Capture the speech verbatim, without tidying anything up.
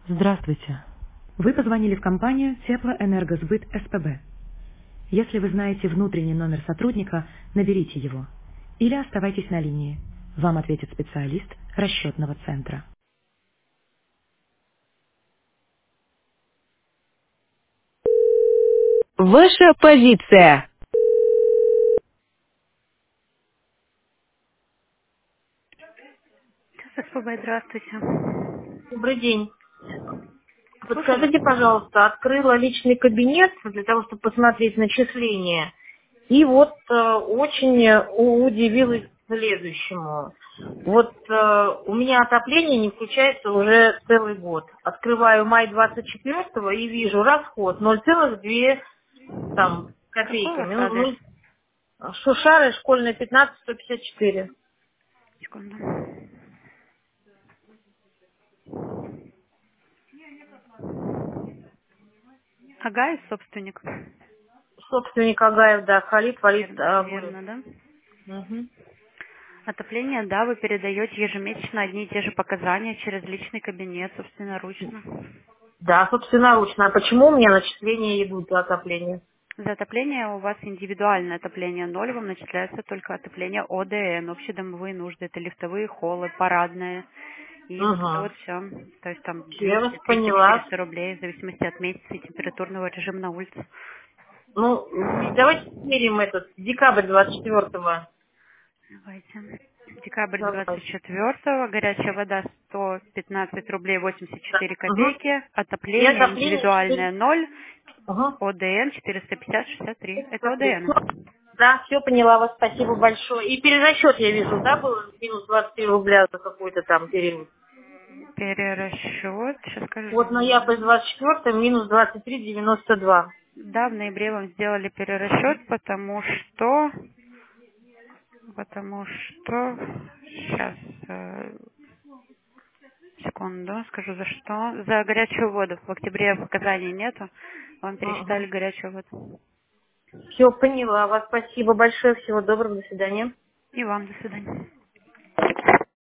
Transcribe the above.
Здравствуйте. Вы позвонили в компанию Теплоэнергосбыт СПБ. Если вы знаете внутренний номер сотрудника, наберите его. Или оставайтесь на линии. Вам ответит специалист расчетного центра. Ваша позиция. СПБ, здравствуйте. Добрый день. Слушаю вас. Подскажите, пожалуйста, открыла личный кабинет для того, чтобы посмотреть начисления. И вот э, очень удивилась следующему. Вот э, у меня отопление не включается уже целый год. Открываю май двадцать четвёртого и вижу расход ноль целых две там Какой у вас копейками. Ну, адрес? ну, Шушары, школьная пятнадцать, сто пятьдесят четыре. Секунду. Агаев, собственник. Собственник Агаев, да, Халид, Валид, Верно, Агуев. верно, да? Мгм. Отопление, да, вы передаете ежемесячно одни и те же показания через личный кабинет, собственноручно. Да, собственноручно. А почему у меня начисления идут за отопление? За отопление у вас индивидуальное отопление ноль, вам начисляется только отопление ОДН, общедомовые нужды, это лифтовые холлы, парадные. И вот это Угу. вот все. То есть там Я вас двести, триста, поняла. четыреста рублей в зависимости от месяца и температурного режима на улице. Ну, давайте мерим этот декабрь двадцать четвёртого. Давайте. Декабрь двадцать Давай. четвёртого. Горячая вода сто пятнадцать рублей восемьдесят Да. четыре Угу. копейки. И Отопление отопление индивидуальное четыре. ноль. Ага. ОДН четыреста пятьдесят шестьдесят три. Это Смотри. ОДН. Всё. Да, все поняла вас, спасибо большое. И перерасчет я вижу, да, был минус двадцать три рубля за какой-то там период. Перерасчет. Сейчас Вот скажу. ноябрь двадцать четвёртого минус двадцать три девяносто два. Да, в ноябре вам сделали перерасчет, потому что... Потому что... Сейчас... Секунду, скажу за что. За горячую воду. В октябре показаний нету. Вам пересчитали Угу. горячую воду. Все поняла вас, спасибо большое, всего доброго, до свидания. И вам до свидания.